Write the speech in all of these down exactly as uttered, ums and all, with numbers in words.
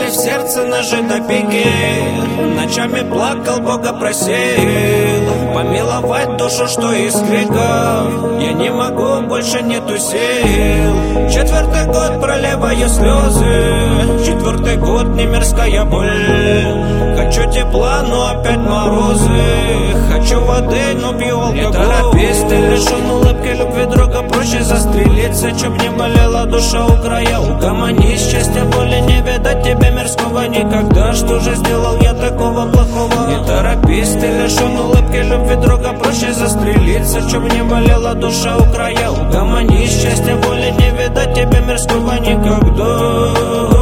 в сердце ножи до пики. Ночами плакал, Бога просил помиловать душу, что из криков. Я не могу, больше нету сил. Четвертый год проливаю слезы, четвертый год не мирская боль. Хочу тепла, но опять морозы. Хочу воды, но пью алкоголь. Не торопись, ты лишен улыбки любви друга. Проще застрелиться, чтоб не болела душа у края. Угомонись, счастья, боли не видать тебе мирского никогда. Что же сделал я такого плохого? Не торопись, ты лишен улыбки любви друга. Проще застрелиться, чтоб не болела душа у края. Угомонись, счастья, боли не видать тебе мирского никогда.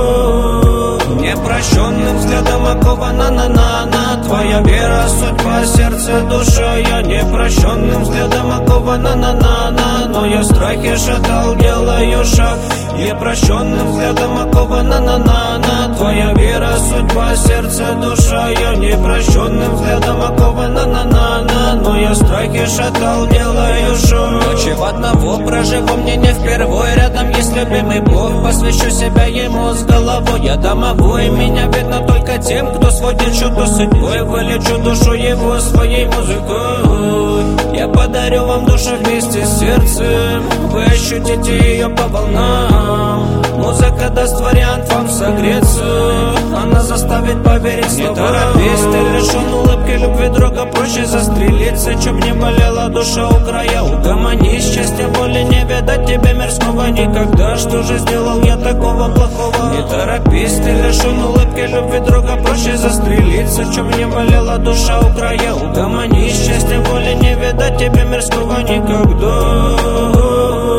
Непрощенным взглядом окована на-на-на. Твоя вера, судьба, сердце, душа. Я непрощенным взглядом окована на-на-на. Но я страхи шатал, делаю шаг. Непрощенным взглядом окована на-на-на. Твоя вера, судьба, сердце, душа. Я непрощенным взглядом окована на-на-на. Но я страхи шатал, делаю шаг. Ночи в одного проживу мне не впервой. Рядом есть любимый Бог, посвящу себя ему с головой. Я домовой, меня видно только тем, кто сводит счеты с судьбой. Вылечу душу его своей музыкой. Я подарю вам душу вместе с сердцем. Вы ощутите ее по волнам. Музыка даст вариант вам согреться. Она заставит поверить слова. Не торопись, ты лишен улыбки любви друга. Проще застрелиться, чтоб не болела душа у края. Угомонись, счастья, боли не видать тебе мирского никогда. Что же сделал я такого плохого? Не торопись, ты лишен улыбки любви друга. Проще застрелиться, чтоб не болела душа у края. Угомонись, счастья, боли не видать тебе мирского никогда.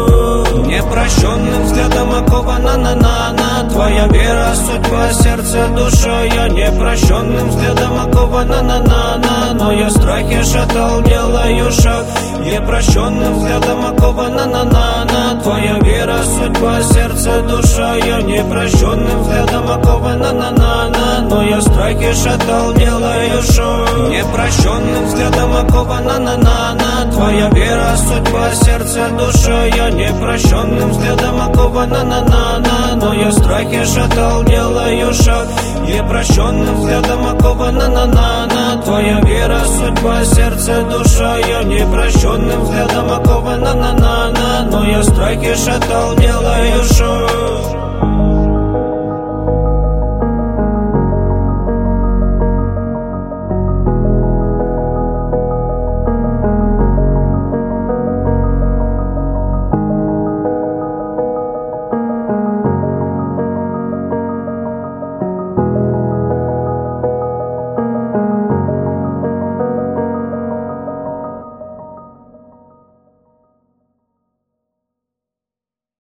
Непрощенным взглядом окована на-на-на. Твоя вера, судьба, сердце, душа. Я непрощенным взглядом окована на-на-на. Но я страхи шатал, делаю шаг. Непрощенным взглядом окована на-на-на. Твоя вера, судьба, сердце, душа. Я непрощенным взглядом окована на-на-на. Но я страхи шатал, делаю шаг. Непрощенным взглядом окована на-на-на. Твоя вера, судьба, сердце, душа. Я непрощенным взглядом окована на-на-на. Но я страхи шатал, делаю шаг. Непрощенным взглядом окована на-на-на. Твоя вера, судьба, сердце, душа. Я непрощенным взглядом окована на-на-на. Но я страхи шатал, делаю шаг.